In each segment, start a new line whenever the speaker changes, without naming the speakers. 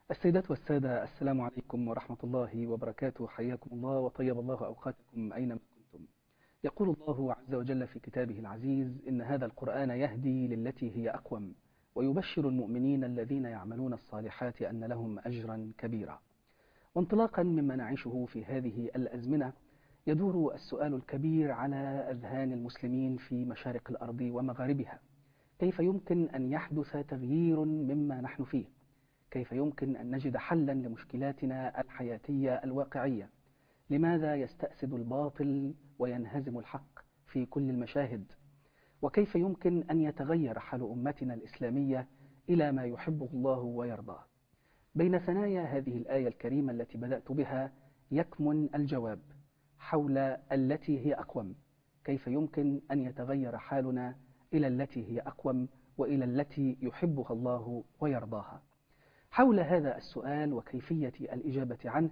السيدات والسادة، السلام عليكم ورحمة الله وبركاته. حياكم الله وطيب الله أوقاتكم أينما كنتم. يقول الله عز وجل في كتابه العزيز: إن هذا القرآن يهدي للتي هي أقوم ويبشر المؤمنين الذين يعملون الصالحات أن لهم أجرا كبيرا. وانطلاقا مما نعيشه في هذه الأزمنة، يدور السؤال الكبير على أذهان المسلمين في مشارق الأرض ومغاربها: كيف يمكن أن يحدث تغيير مما نحن فيه؟ كيف يمكن أن نجد حلا لمشكلاتنا الحياتية الواقعية؟ لماذا يستأسد الباطل وينهزم الحق في كل المشاهد؟ وكيف يمكن أن يتغير حال أمتنا الإسلامية إلى ما يحبه الله ويرضاه؟ بين ثنايا هذه الآية الكريمة التي بدأت بها يكمن الجواب حول التي هي أقوم. كيف يمكن أن يتغير حالنا إلى التي هي أقوم وإلى التي يحبها الله ويرضاها؟ حول هذا السؤال وكيفية الإجابة عنه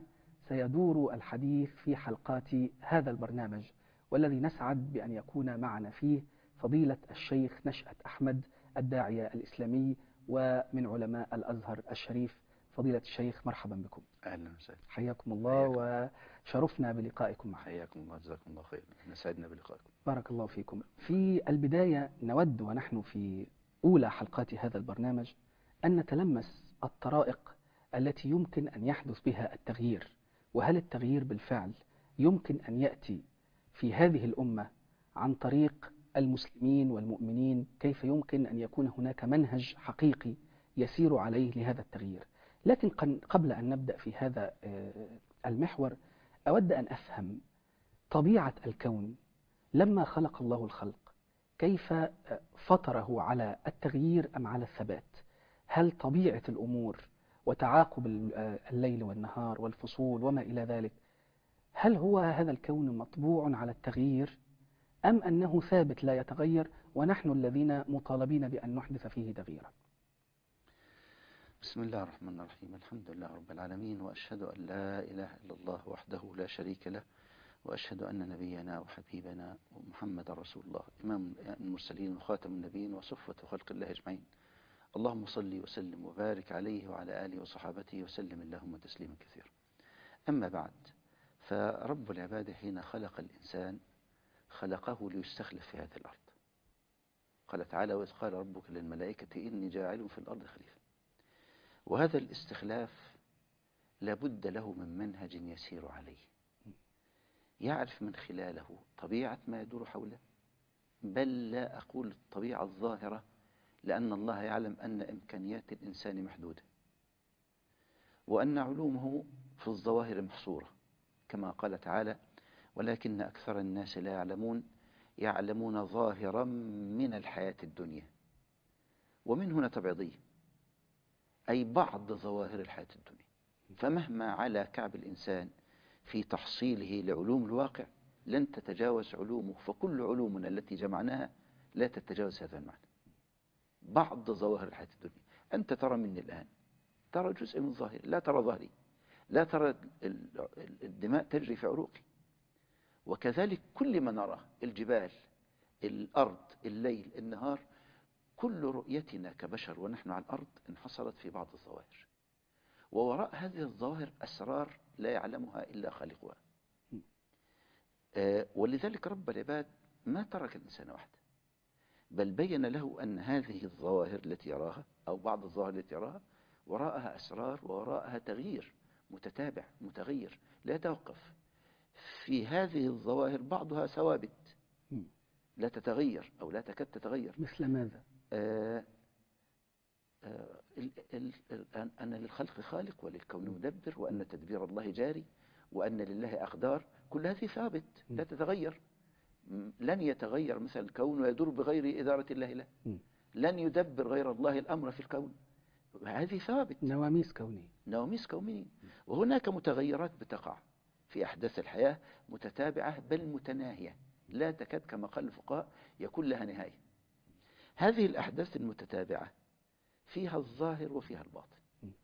سيدور الحديث في حلقات هذا البرنامج، والذي نسعد بأن يكون معنا فيه فضيلة الشيخ نشأت أحمد، الداعية الإسلامي ومن علماء الأزهر الشريف. فضيلة الشيخ، مرحبا بكم.
أهلا وسهلا.
حياكم الله وشرفنا بلقائكم معنا.
حياكم الله، جزاكم الله خير، نسعدنا بلقائكم.
بارك الله فيكم. في البداية نود ونحن في أولى حلقات هذا البرنامج أن نتلمس الطرائق التي يمكن أن يحدث بها التغيير، وهل التغيير بالفعل يمكن أن يأتي في هذه الأمة عن طريق المسلمين والمؤمنين؟ كيف يمكن أن يكون هناك منهج حقيقي يسير عليه لهذا التغيير؟ لكن قبل أن نبدأ في هذا المحور، أود أن أفهم طبيعة الكون. لما خلق الله الخلق كيف فطره على التغيير أم على الثبات؟ هل طبيعة الأمور وتعاقب الليل والنهار والفصول وما إلى ذلك، هل هو هذا الكون مطبوع على التغيير أم أنه ثابت لا يتغير ونحن الذين مطالبين بأن نحدث فيه تغييرا؟
بسم الله الرحمن الرحيم. الحمد لله رب العالمين، وأشهد أن لا إله إلا الله وحده لا شريك له، وأشهد أن نبينا وحبيبنا ومحمد رسول الله، إمام المرسلين وخاتم النبيين وصفوة خلق الله أجمعين. اللهم صل وسلم وبارك عليه وعلى آله وصحابته وسلم اللهم تسليما كثيرا. أما بعد، فرب العباد حين خلق الإنسان خلقه ليستخلف في هذه الأرض. قال تعالى: وإذ قال ربك للملائكة إني جاعل في الأرض خليفة. وهذا الاستخلاف لابد له من منهج يسير عليه، يعرف من خلاله طبيعة ما يدور حوله، بل لا أقول الطبيعة الظاهرة، لأن الله يعلم أن إمكانيات الإنسان محدودة، وأن علومه في الظواهر محصورة، كما قال تعالى: ولكن أكثر الناس لا يعلمون ظاهرا من الحياة الدنيا. ومن هنا تبعيضية، أي بعض ظواهر الحياة الدنيا. فمهما على كعب الإنسان في تحصيله لعلوم الواقع لن تتجاوز علومه، فكل علومنا التي جمعناها لا تتجاوز هذا المعنى. بعض ظواهر الحياة الدنيا، أنت ترى مني الآن، ترى جزء من ظاهري، لا ترى ظهري، لا ترى الدماء تجري في عروقي. وكذلك كل ما نراه، الجبال، الأرض، الليل، النهار، كل رؤيتنا كبشر ونحن على الأرض انحصرت في بعض الظواهر، ووراء هذه الظواهر أسرار لا يعلمها إلا خالقها. ولذلك رب العباد ما ترك الإنسان وحده، بل بين له أن هذه الظواهر التي يراها أو بعض الظواهر التي يراها وراءها أسرار ووراءها تغيير متتابع متغير لا يتوقف. في هذه الظواهر بعضها ثوابت لا تتغير أو لا تكاد تتغير.
مثل ماذا؟
أن للخلق خالق وللكون مدبر، وأن تدبير الله جاري، وأن لله أقدار، كل هذه ثابت لا تتغير. لن يتغير مثل الكون ويدور بغير إدارة الله له، لن يدبر غير الله الأمر في الكون، هذه ثابت، نواميس كونية. وهناك متغيرات بتقع في أحداث الحياة متتابعة بل متناهية، لا تكاد كما قال الفقهاء يكون لها نهاية. هذه الأحداث المتتابعة فيها الظاهر وفيها الباطن.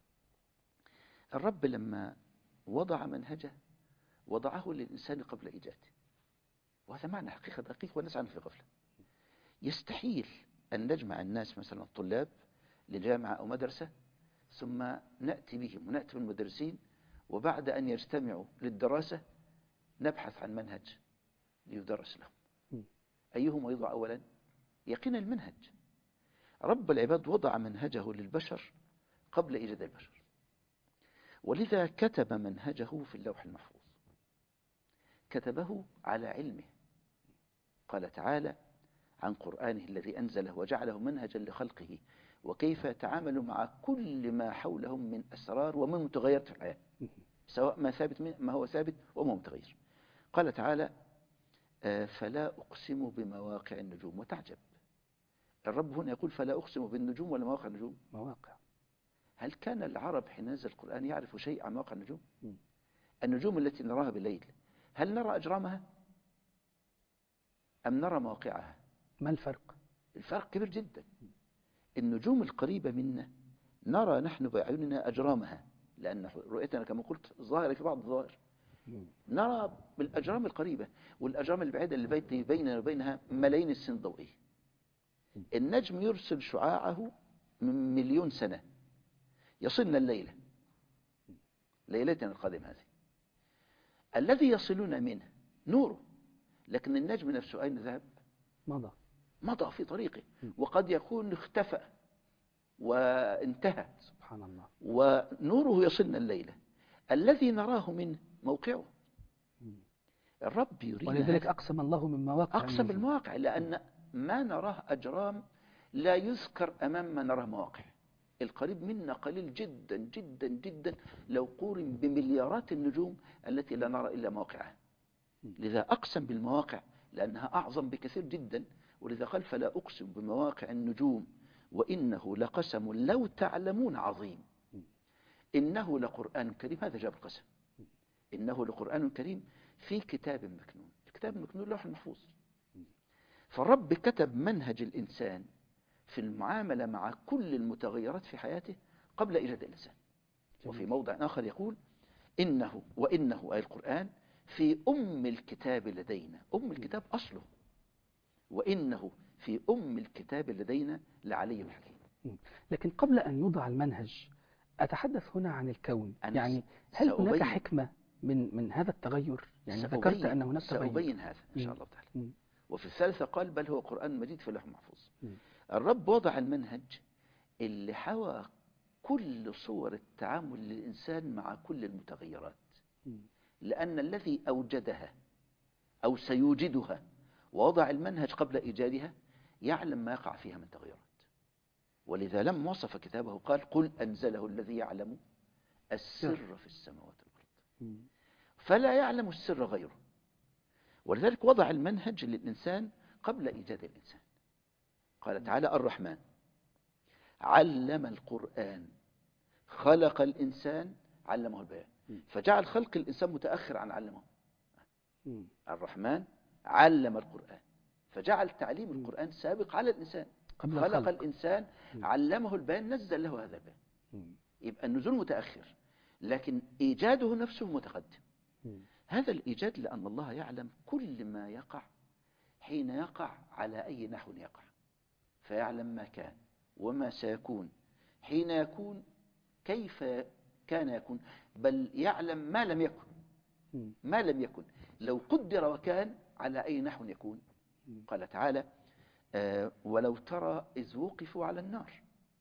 الرب لما وضع منهجه وضعه للإنسان قبل إيجاده، وهذا معنى حقيقة دقيق والناس عنه في غفلة. يستحيل أن نجمع الناس مثلا الطلاب لجامعة أو مدرسة ثم نأتي بهم ونأتي بالمدرسين، وبعد أن يجتمعوا للدراسة نبحث عن منهج ليدرس لهم. أيهما يضع أولا؟ يقين المنهج. رب العباد وضع منهجه للبشر قبل إيجاد البشر، ولذا كتب منهجه في اللوح المحفوظ، كتبه على علمه. قال تعالى عن قرآنه الذي أنزله وجعله منهجا لخلقه وكيف يتعامل مع كل ما حولهم من أسرار ومن متغيرات في الحياة، سواء ما هو ثابت وما متغير. قال تعالى فلا أقسم بمواقع النجوم. وتعجب، الرب هنا يقول فلا أقسم بالنجوم ولا مواقع النجوم.
مواقع.
هل كان العرب حين نزل القرآن يعرف شيء عن مواقع النجوم؟ النجوم التي نراها بالليل هل نرى أجرامها أم نرى مواقعها؟
ما الفرق؟
الفرق كبير جدا. النجوم القريبة منا نرى نحن بأعيننا أجرامها، لأن رؤيتنا كما قلت ظاهرة في بعض الظواهر. نرى بالأجرام القريبة، والأجرام البعيدة اللي بيننا وبينها ملايين السنين الضوئية. النجم يرسل شعاعه من مليون سنة يصلنا الليلة، ليلتنا القادمة هذه. الذي يصلون منه نوره، لكن النجم نفسه أين ذهب؟ مضى في طريقه، وقد يكون اختفى وانتهى.
سبحان الله.
ونوره يصلنا الليلة. الذي نراه منه موقعه. الرب يريد،
ولذلك أقسم الله من مواقع.
أقسم بالمواقع، لأن ما نراه أجرام لا يذكر أمام ما نراه مواقع. القريب منا قليل جدا جدا جدا لو قورن بمليارات النجوم التي لا نرى إلا مواقعها. لذا أقسم بالمواقع لأنها أعظم بكثير جدا، ولذا قال فلا أقسم بمواقع النجوم وإنه لقسم لو تعلمون عظيم. إنه لقرآن كريم، هذا جاب القسم. إنه لقرآن كريم في كتاب مكنون. الكتاب المكنون لوح المحفوظ. فالرب كتب منهج الإنسان في المعاملة مع كل المتغيرات في حياته قبل إيجاد الإنسان. وفي موضع آخر يقول وإنه أي القرآن في الكتاب لدينا. الكتاب أصله، وإنه في الكتاب لدينا لعلي حكيم.
لكن قبل أن يوضع المنهج أتحدث هنا عن الكون. يعني هل هناك حكمة من هذا التغير؟ يعني ذكرت أن هناك تغير.
سأبين هذا إن شاء الله تعالى. وفي الثالثة قال بل هو قرآن مجيد في اللوح المحفوظ. الرب وضع المنهج اللي حوى كل صور التعامل للإنسان مع كل المتغيرات، لأن الذي أوجدها أو سيوجدها ووضع المنهج قبل إيجادها يعلم ما يقع فيها من تغيرات. ولذا لما وصف كتابه قال قل أنزله الذي يعلم السر في السماوات والأرض، فلا يعلم السر غيره. ولذلك وضع المنهج للإنسان قبل إيجاد الإنسان. قال تعالى الرحمن علم القرآن خلق الإنسان علمه البيان. فجعل خلق الإنسان متأخر عن علمه. الرحمن علم القرآن، فجعل تعليم القرآن سابق على الإنسان. خلق الإنسان علمه البيان، نزل له هذا البيان. يبقى النزول متأخر، لكن إيجاده نفسه متقدم. هذا الإيجاد لأن الله يعلم كل ما يقع حين يقع على أي نحو يقع، فيعلم ما كان وما سيكون حين يكون كيف كان يكون، بل يعلم ما لم يكن. ما لم يكن لو قدر وكان على أي نحو يكون. قال تعالى ولو ترى إذ وقفوا على النار.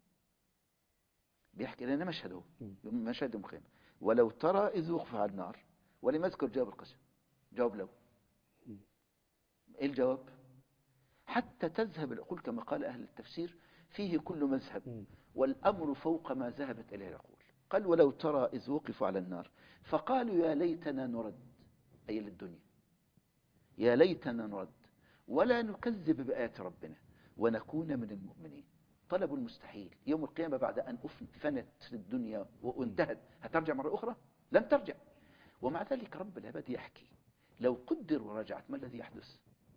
بيحكي لنا مشهده مشهد مخيم. ولو ترى إذ وقفوا على النار، ولم يذكر جواب القسم. جواب لو. إيه الجواب؟ حتى تذهب العقول كما قال أهل التفسير فيه كل مذهب، والأمر فوق ما ذهبت إليه العقول. قال ولو ترى إذ وقفوا على النار فقالوا يا ليتنا نرد، أي للدنيا، يا ليتنا نرد ولا نكذب بآيات ربنا ونكون من المؤمنين. طلبوا المستحيل. يوم القيامة بعد أن فنت الدنيا وانتهت هترجع مرة أخرى؟ لن ترجع. ومع ذلك رب العباد يحكي لو قدر ورجعت ما الذي يحدث؟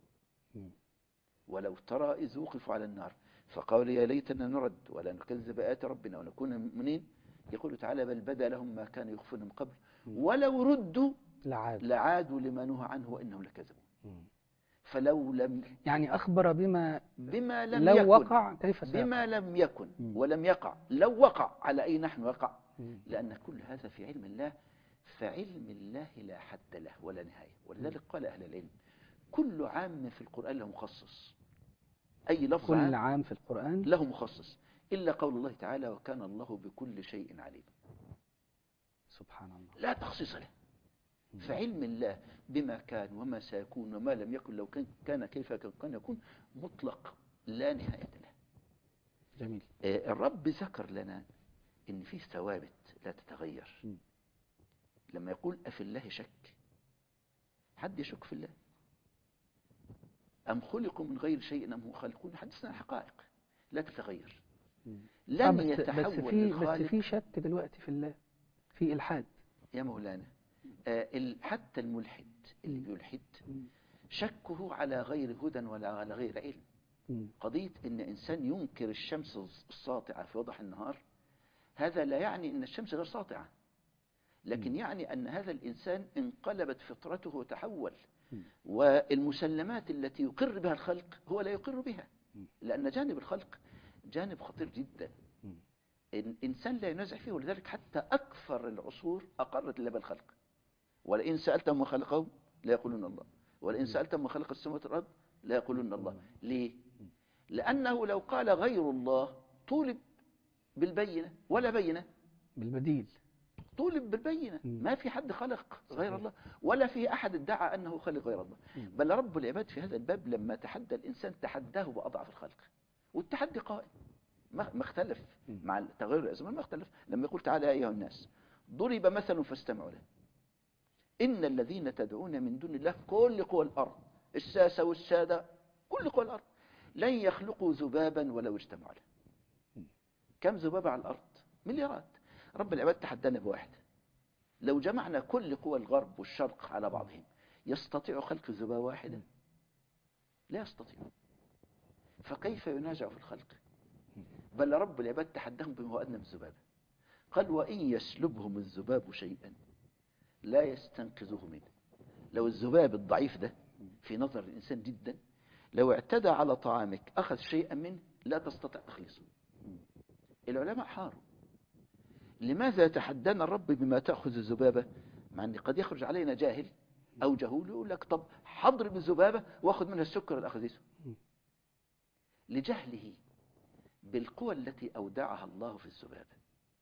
ولو ترى إذ وقفوا على النار فقالوا يا ليتنا نرد ولا نكذب بآيات ربنا ونكون من المؤمنين. يقول تعالى بل بدا لهم ما كانوا يخفون من قبل ولو ردوا لعادوا لما نهوا عنه وإنهم لكذبون. فلو لم
يعني أخبر
بما لم
لو
يكن
وقع كيف
بما
سيقع.
لم يكن
مم.
ولم يقع لو وقع على أي نحو وقع،
مم.
لأن كل هذا في علم الله، فعلم الله لا حد له ولا نهاية. ولذلك قال أهل العلم كل عام في القرآن له مخصص، أي لفظ
كل
عام
عام في القرآن
له مخصص، إلا قول الله تعالى وكان الله بكل شيء عليم،
سبحان الله.
لا تخصيص له. فعلم الله بما كان وما سيكون وما لم يكن لو كان كيف كان يكون مطلق لا نهاية له.
جميل.
الرب ذكر لنا إن فيه ثوابت لا تتغير. لما يقول أفي الله شك، حد يشك في الله؟ أم خلقوا من غير شيء أم هم خالقون؟ حدثنا عن حقائق لا تتغير. لن يتحول
بس في شك دلوقتي في الله، في إلحاد
يا مولانا. حتى الملحد اللي بيلحد شكه على غير هدى ولا على غير علم. قضية إن إنسان ينكر الشمس الساطعة في وضح النهار، هذا لا يعني إن الشمس غير ساطعة، لكن يعني أن هذا الإنسان انقلبت فطرته وتحول، والمسلمات التي يقر بها الخلق هو لا يقر بها، لأن جانب الخلق جانب خطير جدا. الإنسان لا ينازع فيه، ولذلك حتى أكثر العصور أقرت الله بالخلق. ولئن سألتهم من خلقهم لا يقولون الله، ولئن سألتهم من خلق السماوات والأرض لا يقولون الله. ليه؟ لأنه لو قال غير الله طولب بالبينة ولا بينة،
بالبديل
طولب بالبينة. ما في حد خلق غير الله، ولا في أحد ادعى أنه خلق غير الله. بل رب العباد في هذا الباب لما تحدى الإنسان تحداه بأضعف الخلق، والتحدي قائم. ما اختلف مع تغير الأزمان، ما اختلف. لما يقول تعالى يا أيها الناس ضرب مثل فاستمعوا له إن الذين تدعون من دون الله كل قوى الأرض، الساسة والسادة كل قوى الأرض لن يخلقوا ذبابا ولو اجتمعوا له. كم ذبابة على الأرض؟ مليارات. رب العباد تحدانا بواحد، لو جمعنا كل قوى الغرب والشرق على بعضهم يستطيع خلق ذبابة واحدة؟ لا يستطيع. فكيف ينازع في الخلق؟ بل رب العباد تحداهم بما هو أدنى من الذبابة. قال وإن يسلبهم الذباب شيئا لا يستنقذوه منه. لو الذباب الضعيف ده في نظر الإنسان جدا، لو اعتدى على طعامك أخذ شيئا منه لا تستطيع تخليصه. العلماء حاروا لماذا يتحدانا الرب بما تأخذ الذبابة، مع أن قد يخرج علينا جاهل أو جهول يقول لك طب حضرب الذبابة وأخذ منها السكر الأخذيسه. لجهله بالقوى التي أودعها الله في الذبابة.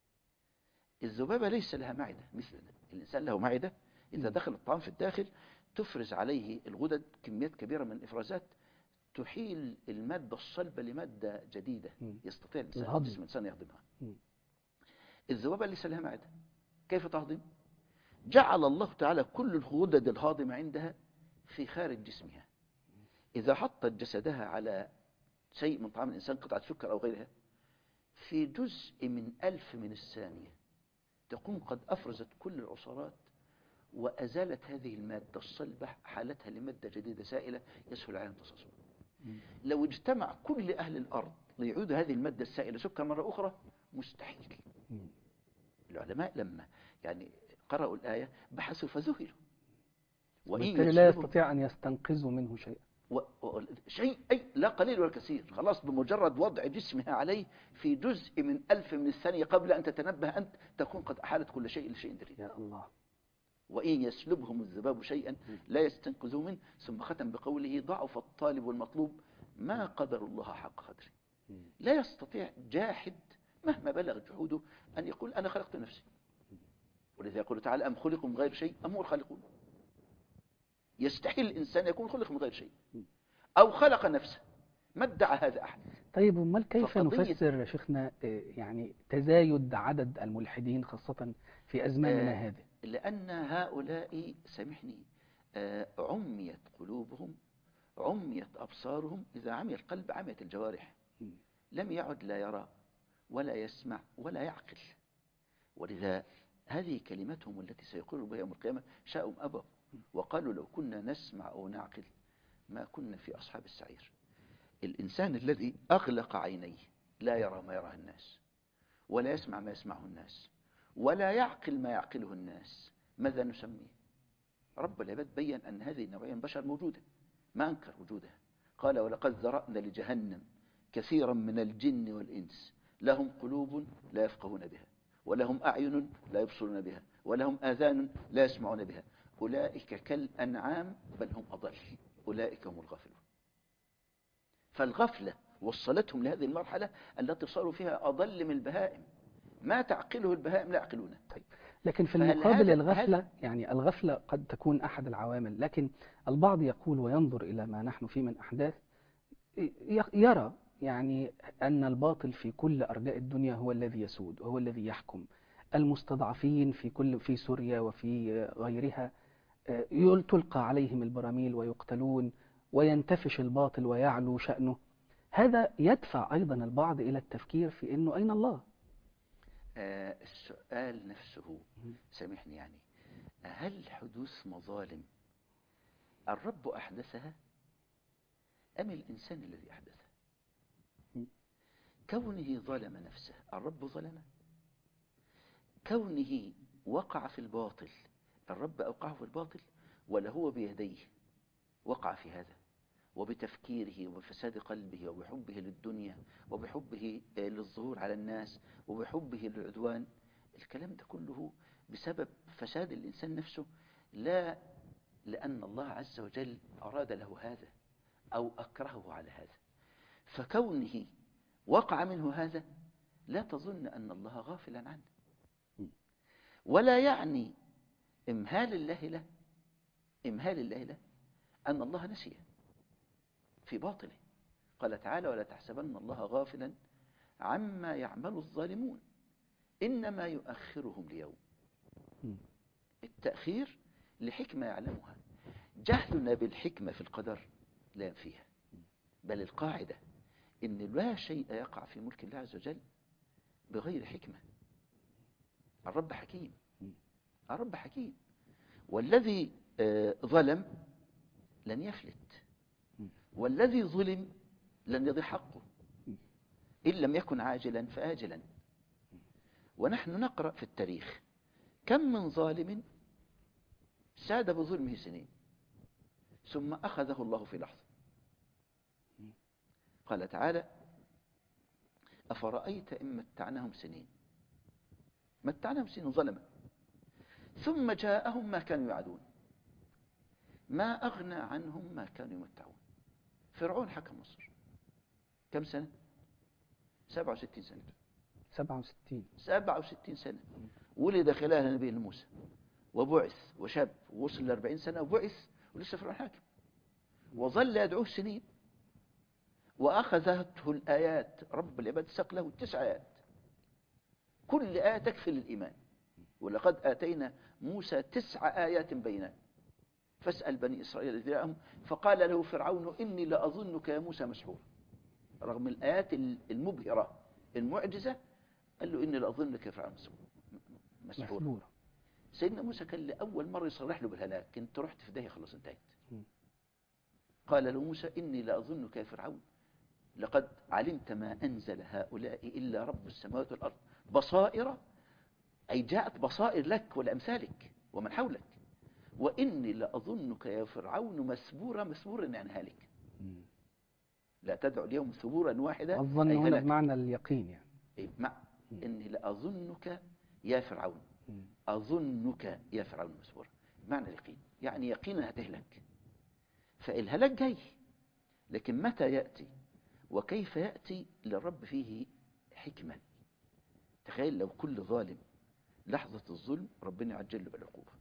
الذبابة ليس لها معدة مثلنا، الإنسان له معدة، إذا دخل الطعام في الداخل تفرز عليه الغدد كميات كبيرة من الإفرازات تحيل المادة الصلبة لمادة جديدة يستطيع الإنسان جسم الإنسان يهضمها. الذبابة ليس لها معدة، كيف تهضم؟ جعل الله تعالى كل الغدد الهاضمة عندها في خارج جسمها. إذا حطت جسدها على شيء من طعام الإنسان، قطعة سكر أو غيرها، في جزء من 1000 من الثانية تكون قد أفرزت كل العصارات وأزالت هذه المادة الصلبة حالتها لمادة جديدة سائلة يسهل عليها امتصاصها. لو اجتمع كل أهل الأرض ليعود هذه المادة السائلة سكر مرة أخرى مستحيل. العلماء لما يعني قرأوا الآية بحثوا فذهلوا.
وبالتالي لا يستطيع أن يستنقذوا منه شيئا.
شيء أي لا قليل ولا كثير، خلاص بمجرد وضع جسمها عليه في جزء من 1000 من الثانية قبل أن تتنبه أنت تكون قد أحالت كل شيء لشيء دريد.
يا الله.
وإن يسلبهم الذباب شيئا لا يستنقذوه منه. ثم ختم بقوله ضعف الطالب والمطلوب ما قدر الله حق قدره. لا يستطيع جاحد مهما بلغ جحوده أن يقول أنا خلقت نفسي. ولذا يقول تعالى أم خلقوا من غير شيء أم هم الخالقون. يستحيل الإنسان يكون خلق من غير شيء أو خلق نفسه، ما ادعى هذا أحد.
طيب امال كيف نفسر يا شيخنا يعني تزايد عدد الملحدين خاصة في أزماننا هذه؟
لأن هؤلاء سامحني عميت قلوبهم، عميت أبصارهم. إذا عمي القلب عميت الجوارح، لم يعد لا يرى ولا يسمع ولا يعقل. ولذا هذه كلمتهم التي سيقر بها يوم القيامة شاءوا أبوا وقالوا لو كنا نسمع أو نعقل ما كنا في أصحاب السعير. الإنسان الذي أغلق عينيه لا يرى ما يراه الناس ولا يسمع ما يسمعه الناس ولا يعقل ما يعقله الناس، ماذا نسميه؟ رب العباد بيّن أن هذه النوعية من البشر موجودة، ما أنكر وجودها. قال ولقد ذرأنا لجهنم كثيرا من الجن والإنس لهم قلوب لا يفقهون بها ولهم أعين لا يبصرون بها ولهم آذان لا يسمعون بها أولئك كالأنعام بل هم أضل أولئك هم الغافلون. فالغفلة وصلتهم لهذه المرحلة التي صاروا فيها أضل من البهائم، ما تعقله البهائم لا يعقلونه.
طيب، لكن في المقابل الغفلة، يعني الغفلة قد تكون أحد العوامل، لكن البعض يقول وينظر إلى ما نحن فيه من أحداث، يرى يعني أن الباطل في كل أرجاء الدنيا هو الذي يسود وهو الذي يحكم. المستضعفين في سوريا وفي غيرها تلقى عليهم البراميل ويقتلون وينتفش الباطل ويعلو شأنه. هذا يدفع أيضا البعض إلى التفكير في أنه أين الله؟
السؤال نفسه سامحني، يعني هل حدوث مظالم الرب أحدثها أم الإنسان الذي أحدثها؟ كونه ظلم نفسه الرب ظلمه؟ كونه وقع في الباطل الرب أوقعه في الباطل؟ ولا هو بيديه وقع في هذا وبتفكيره وبفساد قلبه وبحبه للدنيا وبحبه للظهور على الناس وبحبه للعدوان؟ الكلام ده كله بسبب فساد الإنسان نفسه، لا لأن الله عز وجل أراد له هذا أو أكرهه على هذا. فكونه وقع منه هذا لا تظن أن الله غافلا عنه، ولا يعني إمهال الله له أن الله نسيه في باطله. قال تعالى ولا تحسبن الله غافلا عما يعمل الظالمون إنما يؤخرهم ليوم. التأخير لحكمة يعلمها. جهلنا بالحكمة في القدر لا ينفيها، بل القاعدة إن لا شيء يقع في ملك الله عز وجل بغير حكمة. الرب حكيم، الرب حكيم، والذي ظلم لن يفلت، والذي ظلم لن يضيع حقه إن لم يكن عاجلا فآجلا. ونحن نقرأ في التاريخ كم من ظالم ساد بظلمه سنين ثم أخذه الله في لحظة. قال تعالى أفرأيت إن متعناهم سنين ظلما ثم جاءهم ما كانوا يعدون ما أغنى عنهم ما كانوا يمتعون. فرعون حكم مصر كم سنة؟ 67 سنة. 67 سنة. ولد خلالها نبي موسى وبعث وشاب ووصل ل 40 سنة وبعث ولسه فرعون حاكم، وظل يدعوه سنين، وأخذته الآيات. رب العباد ساق له 9 آيات، كل آية تكفي للإيمان. ولقد آتينا موسى 9 آيات بينات فاسأل بني إسرائيل إذ جاءهم فقال له فرعون إني لأظنك يا موسى مسحورا. رغم الآيات المبهرة المعجزة قال له إني لأظنك يا فرعون مسحورا. سيدنا موسى كان لأول مرة يصرح له بالهلاك، انت رحت في داهية خلاص انتهيت. قال له موسى إني لأظنك يا فرعون لقد علمت ما أنزل هؤلاء إلا رب السماوات والأرض بصائر، أي جاءت بصائر لك ولأمثالك ومن حولك، وإني لأظنك يا فرعون مسبورا يعني هالك. لا تدعو اليوم ثبورا واحدا.
الظن هنا بمعنى اليقين، يعني
إني لأظنك يا فرعون، أظنك يا فرعون مسبورا بمعنى اليقين، يعني يقينا هتهلك. فالهلاك جاي، لكن متى يأتي وكيف يأتي للرب فيه حكمة. تخيل لو كل ظالم لحظة الظلم ربنا يعجل له بالعقوبة،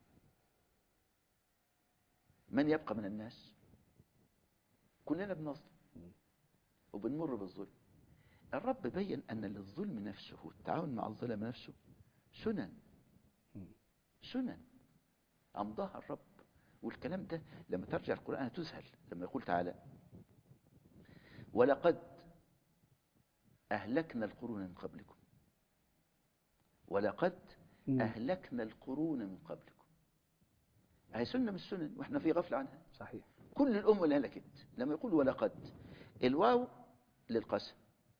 من يبقى من الناس؟ كلنا بنظلم وبنمر بالظلم. الرب بين أن للظلم نفسه والتعاون مع الظلم نفسه سنن أمضاها الرب. والكلام ده لما ترجع القرآن تذهل لما يقول تعالى ولقد أهلكنا القرون من قبلكم، ولقد أهلكنا القرون من قبلكم. هي سنة من السنن وإحنا في غفلة عنها.
صحيح.
كل الأمة اللي هلكت لما يقول ولقد، الواو للقسم.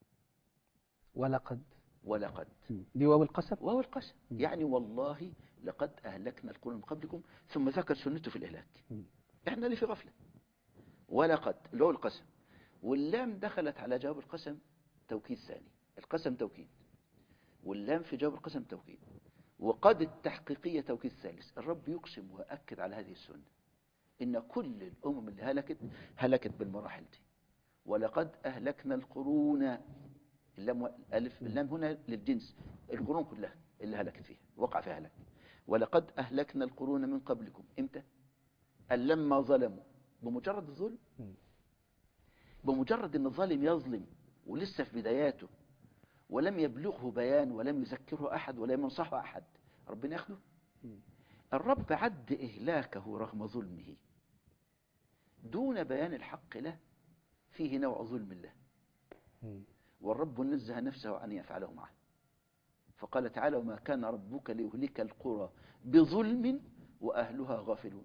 ولقد
دي
واو القسم.
واو القسم يعني والله لقد أهلكنا القرون من قبلكم، ثم ذكر سنته في الإهلاك. إحنا اللي في غفلة. ولقد اللي هو القسم، واللام دخلت على جواب القسم توكيد ثاني. القسم توكيد، واللام في جواب القسم توكيد، وقد التحقيقية توكيد ثالث. الرب يقسم وأكد على هذه السنة إن كل الأمم اللي هلكت بالمراحل دي. ولقد أهلكنا القرون، اللام هنا للجنس، القرون كلها اللي هلكت فيها وقع فيها هلك. ولقد أهلكنا القرون من قبلكم. إمتى؟ لما ظلموا. بمجرد الظلم، بمجرد أن الظالم يظلم ولسه في بداياته ولم يبلغه بيان ولم يذكره أحد ولم ينصحه أحد، ربنا ياخده. الرب عد إهلاكه رغم ظلمه دون بيان الحق له، فيه نوع ظلم له، والرب نزه نفسه عن يفعله معه. فقال تعالى: وما كان ربك ليهلك القرى بظلم وأهلها غافلون.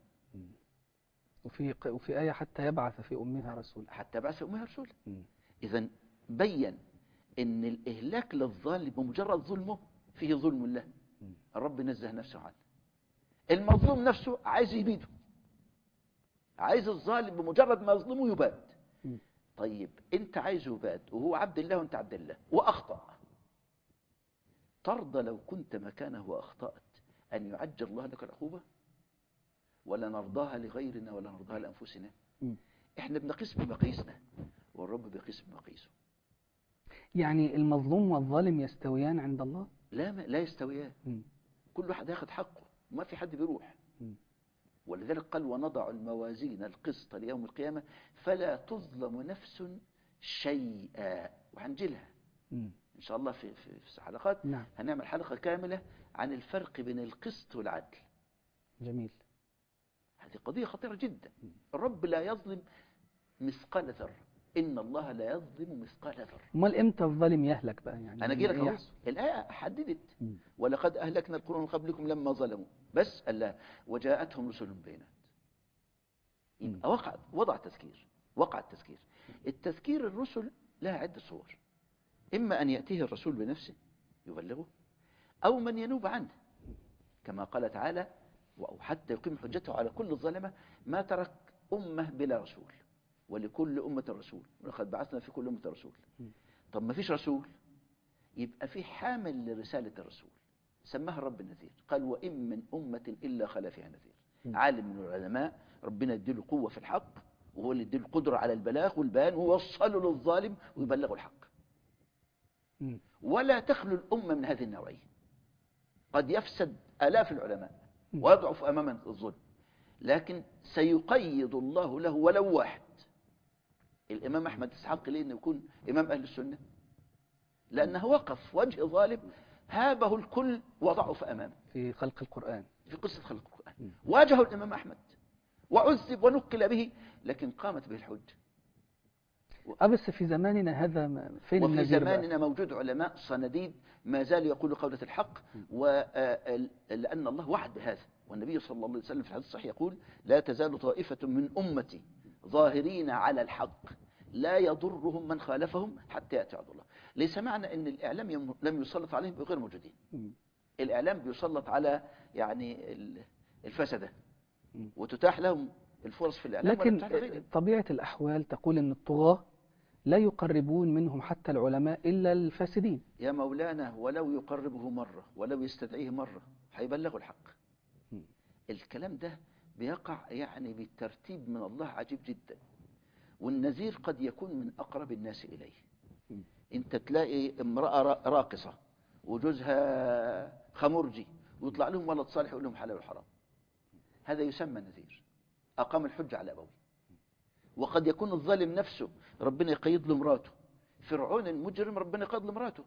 وفي آية حتى يبعث في أمها رسول.
حتى يبعث في أمها رسول. إذن بين إن الإهلاك للظالم بمجرد ظلمه فيه ظلم له، الرب نزه نفسه عنه. المظلوم نفسه عايز يبيده، عايز الظالم بمجرد ما يظلمه يباد. طيب انت عايزه يباد وهو عبد الله وانت عبد الله واخطأ، ترضى لو كنت مكانه واخطأت ان يعجل الله لك العقوبة؟ ولا نرضاها لغيرنا ولا نرضاها لانفسنا؟ احنا بنقيس بمقاييسنا والرب بيقيس بمقاييسه.
يعني المظلوم والظالم يستويان عند الله؟
لا يستويان. كل واحد ياخد حقه، ما في حد بيروح. ولذلك قال: ونضع الموازين القسط ليوم القيامة فلا تظلم نفس شيئا. وهنجيلها إن شاء الله في حلقات.
نعم.
هنعمل حلقة كاملة عن الفرق بين القسط والعدل.
جميل.
هذه قضية خطيرة جدا. الرب لا يظلم مثقال ذرة، إن الله لا يظلم مثقال ذرة.
امال امتى الظالم يهلك بقى؟ يعني
أنا أجي لك أهو. الآية حددت: ولقد أهلكنا القرون من قبلكم لما ظلموا. بس الله وجاءتهم رسل بينات. يبقى وقع التذكير. التذكير الرسل لها عدة صور: إما أن يأتيه الرسول بنفسه يبلغه، أو من ينوب عنه كما قال تعالى: وحتى يقيم حجته على كل الظالمة ما ترك أمة بلا رسول ولكل أمة رسول ولقد بعثنا في كل أمة رسول. طب ما فيش رسول، يبقى في حامل لرسالة الرسول سماها الرب النذير. قال: وإن من أمة إلا خلا فيها نذير. عالم من العلماء ربنا يديله قوة في الحق، وهو اللي يديله القدرة على البلاغ والبيان ويوصله للظالم ويبلغه الحق. ولا تخلو الأمة من هذه النوعية. قد يفسد آلاف العلماء ويضعف أمام الظلم، لكن سيقيد الله له ولو واحد. الإمام أحمد يستحق ليه أنه يكون إمام أهل السنة؟ لأنه وقف وجه ظالم هابه الكل وضعف أمامه
في خلق القرآن،
في قصة خلق القرآن. واجهه الإمام أحمد وعذب ونكل به، لكن قامت به الحجة.
بس في زماننا هذا فين
وفي
النذير
زماننا موجود علماء صنديد ما زالوا يقولوا قولة الحق، لأن الله وعد بهذا. والنبي صلى الله عليه وسلم في الحديث الصحيح يقول: لا تزال طائفة من أمتي ظاهرين على الحق لا يضرهم من خالفهم حتى يأتي وعد الله. ليس معنى أن الإعلام لم يسلط عليهم غير موجودين. الإعلام بيسلط على يعني الفسدة وتتاح لهم الفرص في الإعلام،
لكن طبيعة الأحوال تقول أن الطغاة لا يقربون منهم حتى العلماء إلا الفاسدين.
يا مولانا ولو يقربه مرة ولو يستدعيه مرة هيبلغوا الحق. الكلام ده بيقع يعني بالترتيب من الله عجيب جدا. والنذير قد يكون من أقرب الناس إليه. انت تلاقي امرأة راقصة وجوزها خمرجي ويطلع لهم ولد صالح يقول لهم حلال وحرام، هذا يسمى نذير، أقام الحجة على أبوه. وقد يكون الظالم نفسه ربنا يقيد له مراته. فرعون المجرم ربنا يقيد له مراته.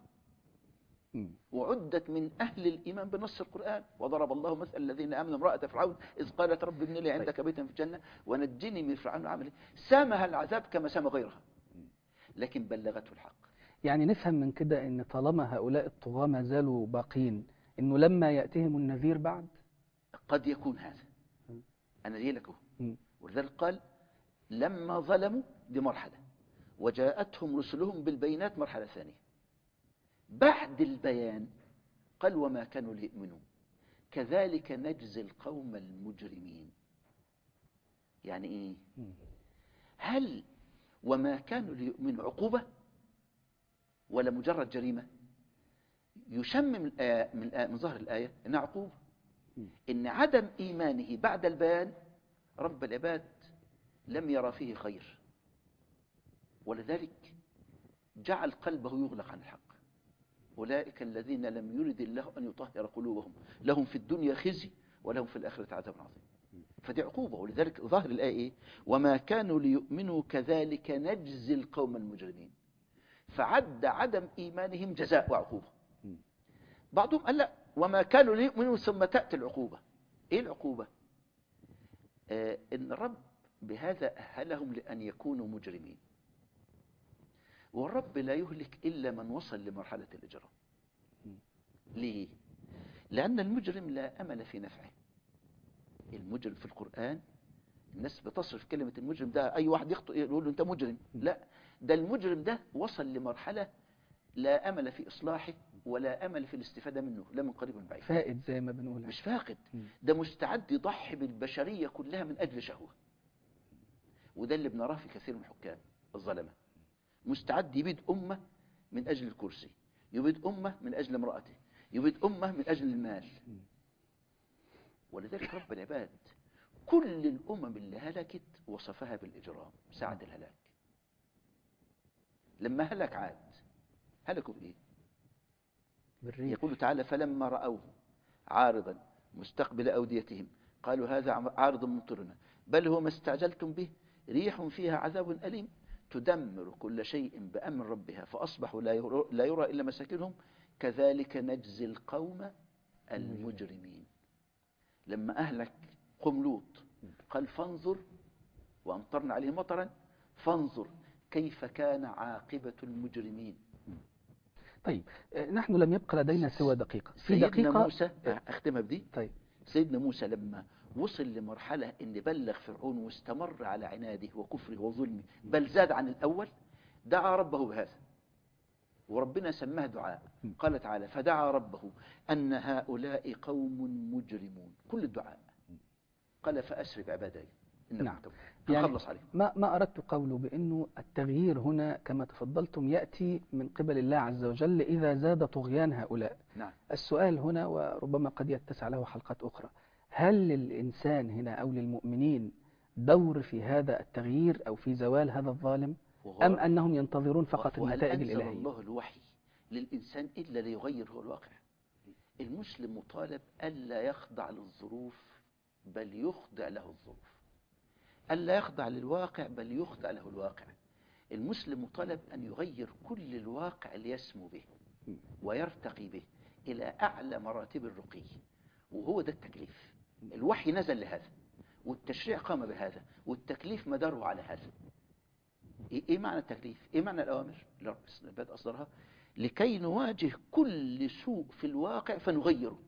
وعدت من أهل الإيمان بنص القرآن: وضرب الله مثل الذين آمنوا امرأة فرعون إذ قالت رب ابن لي عندك بيتا في الجنة ونجني من فرعون وعمله. سامها العذاب كما سام غيرها، لكن بلغته الحق. يعني
نفهم من كده أن طالما هؤلاء الطغاة ما زالوا باقين، أنه لما يأتيهم النذير بعد
قد يكون هذا. أنا جاي لك. ولذلك قال: لما ظلموا، دي مرحلة، وجاءتهم رسلهم بالبينات مرحلة ثانية. بعد البيان قال: وما كانوا ليؤمنوا كذلك نجزي القوم المجرمين. يعني إيه؟ هل وما كانوا ليؤمنوا عقوبة ولا مجرد جريمة؟ يشمم الآية من ظهر الآية إنها عقوبة، إن عدم إيمانه بعد البيان رب العباد لم يرى فيه خير، ولذلك جعل قلبه يغلق عن الحق. أولئك الذين لم يرد الله أن يطهر قلوبهم لهم في الدنيا خزي ولهم في الآخرة عذاب عظيم. فدي عقوبة، ولذلك ظاهر الآية إيه؟ وما كانوا ليؤمنوا كذلك نجزي القوم المجرمين. فعد عدم إيمانهم جزاء وعقوبة. بعضهم قال لا، وما كانوا ليؤمنوا ثم تأتي العقوبة. إيه العقوبة؟ إن الرب بهذا أهلهم لأن يكونوا مجرمين، والرب لا يهلك إلا من وصل لمرحلة الإجرام. ليه؟ لأن المجرم لا أمل في نفعه. المجرم في القرآن الناس بتصرف كلمة المجرم ده أي واحد يخطئ يقول له أنت مجرم، لا، ده المجرم ده وصل لمرحلة لا أمل في إصلاحه ولا أمل في الاستفادة منه، لا من قريب من بعيد.
فائد زي ما بنقول.
مش فاقد، ده مستعد يضحي بالبشرية كلها من أجل شهوة. وده اللي بنراه في كثير من الحكام الظلمة، مستعد يبيد أمة من أجل الكرسي، يبيد أمة من أجل امرأته، يبيد أمة من أجل المال. ولذلك رب العباد كل الأمم اللي هلكت وصفها بالإجرام ساعة الهلاك. لما هلك عاد هلكوا بإيه؟
بالريح.
يقول تعالى فلما رأوه عارضا مستقبل أوديتهم قالوا هذا عارض ممطرنا بل هو ما استعجلتم به ريح فيها عذاب أليم تدمر كل شيء بأمر ربها فأصبحوا لا يرى إلا مساكنهم كذلك نجزي القوم المجرمين. لما أهلك قوم لوط قال فانظر وأمطرنا عليه مطرا فانظر كيف كان عاقبة المجرمين.
طيب نحن لم يبقى لدينا سوى دقيقة. في
سيدنا
دقيقة
موسى أختمها بدي.
طيب
سيدنا موسى لما وصل لمرحلة إن بلغ فرعون واستمر على عناده وكفره وظلمه بل زاد عن الأول، دعا ربه بهذا، وربنا سماه دعاء. قال تعالى فدعا ربه أن هؤلاء قوم مجرمون. كل الدعاء قال فأسر بعبادي
نعم.
يعني خلص عليه.
ما أردت قوله بأنه التغيير هنا كما تفضلتم يأتي من قبل الله عز وجل إذا زاد طغيان هؤلاء.
نعم.
السؤال هنا وربما قد يتسع له حلقات أخرى، هل للإنسان هنا أو للمؤمنين دور في هذا التغيير أو في زوال هذا الظالم أم أنهم ينتظرون فقط النتائج الإلهية؟
وهل أنزل الله الوحي للإنسان إلا ليغير هو الواقع؟ المسلم مطالب ألا يخضع للظروف بل يخضع له الظروف، ألا يخضع للواقع بل يخضع له الواقع. المسلم مطالب أن يغير كل الواقع ليسمو به ويرتقي به إلى أعلى مراتب الرقي، وهو ده التكليف. الوحي نزل لهذا والتشريع قام بهذا والتكليف مداره على هذا. إيه معنى التكليف؟ إيه معنى الأوامر؟ العباد أصدرها لكي نواجه كل سوء في الواقع فنغيره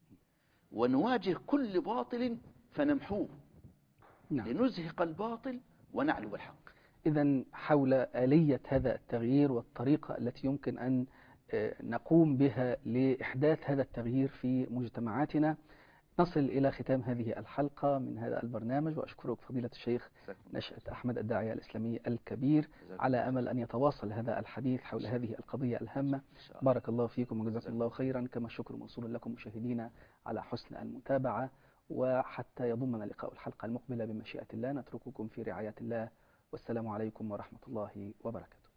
ونواجه كل باطل فنمحوه. نعم. لنزهق الباطل ونعلو الحق.
إذن حول آلية هذا التغيير والطريقة التي يمكن أن نقوم بها لإحداث هذا التغيير في مجتمعاتنا نصل إلى ختام هذه الحلقة من هذا البرنامج، وأشكرك فضيلة الشيخ نشأت أحمد الداعية الإسلامي الكبير على أمل أن يتواصل هذا الحديث حول هذه القضية الهامة. بارك الله فيكم وجزاكم الله خيرا، كما الشكر موصول لكم مشاهدينا على حسن المتابعة. وحتى يضمنا لقاء الحلقة المقبلة بمشيئة الله نترككم في رعاية الله، والسلام عليكم ورحمة الله وبركاته.